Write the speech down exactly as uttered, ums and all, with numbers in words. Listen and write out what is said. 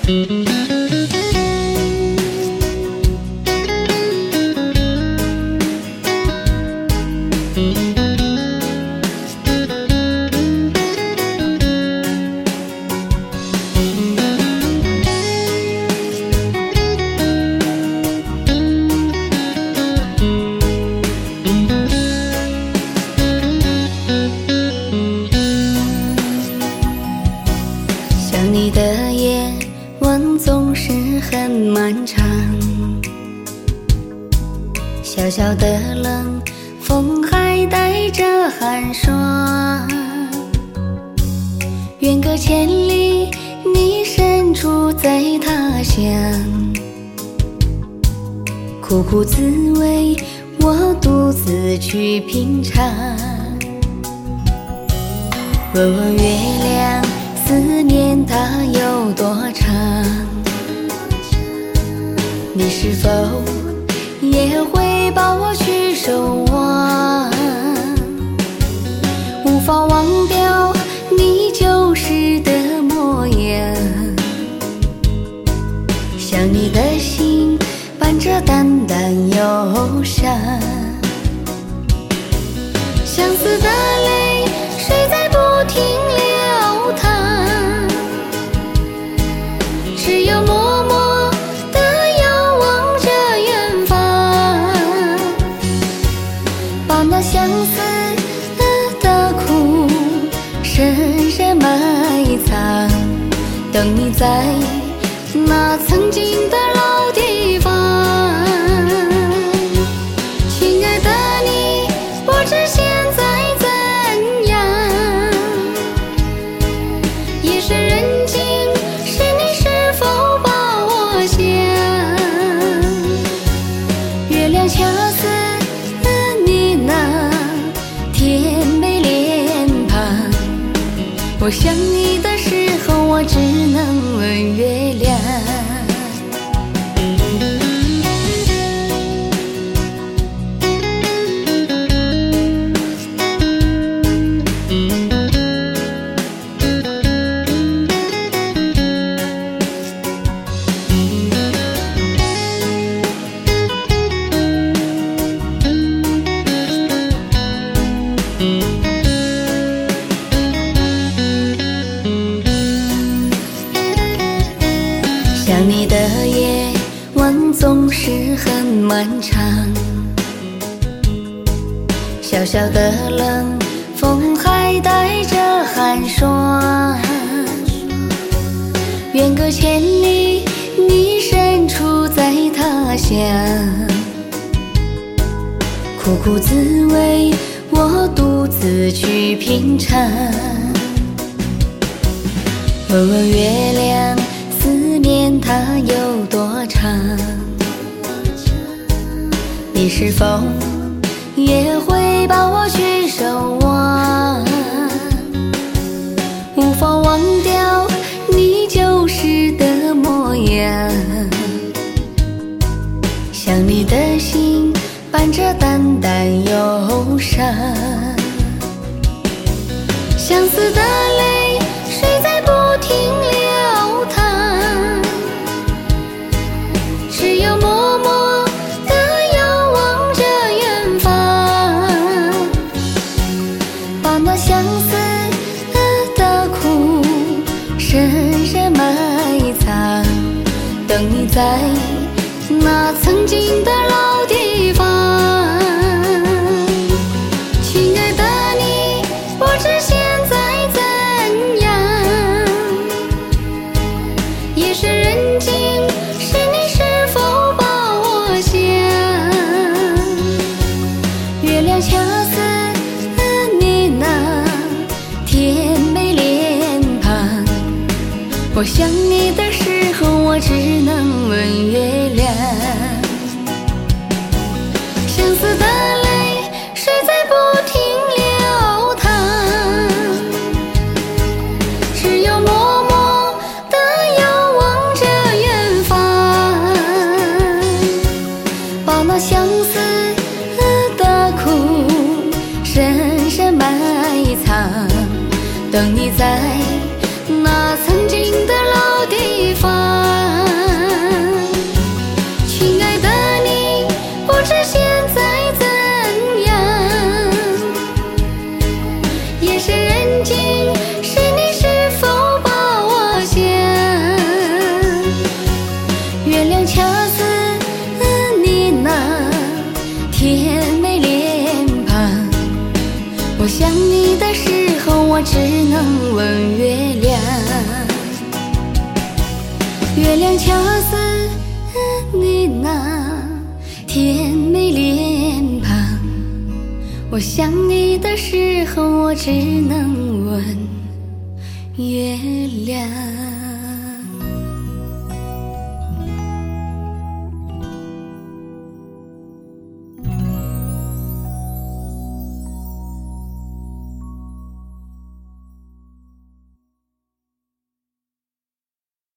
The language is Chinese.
想你的夜晚总是很漫长，小小的冷，风还带着寒霜。远隔千里，你身处在他乡，苦苦滋味，我独自去品尝。问问月亮，思念它有多长？你是否也会把我去守望？无法忘掉你旧时的模样，想你的心伴着淡淡忧伤，相思的泪水在不停流淌，只有默默地遥望着远方，把那相思的苦深深埋藏，等你在那曾经的老地方。亲爱的你，不知现在怎样，夜深人静时你是否把我想？月亮恰似你那甜美脸庞，我想你的时候，我只能问月亮。想你的夜晚总是很漫长，小小的冷，风还带着寒霜。远隔千里，你身处在他乡，苦苦滋味，我独自去品尝。问问月亮，思念它有多长？你是否也会把我去守望？无法忘掉你旧时的模样，想你的心伴着淡淡忧伤，相思的泪水在不停流淌，只有默默地遥望着远方，把那相思的苦深深埋藏，等你在那曾经的老地方。亲爱的你，不知现在怎样，夜深人静时你是否把我想？月亮恰似你那甜美脸庞，我想你的时候，我只能问月亮。相思的泪水在不停流淌，只有默默地遥望着远方，把那相思的苦深深埋藏，等你在那曾经的老地方。 只能问月亮。月亮恰似你那甜美脸庞，我想你的时候，我只能问月亮。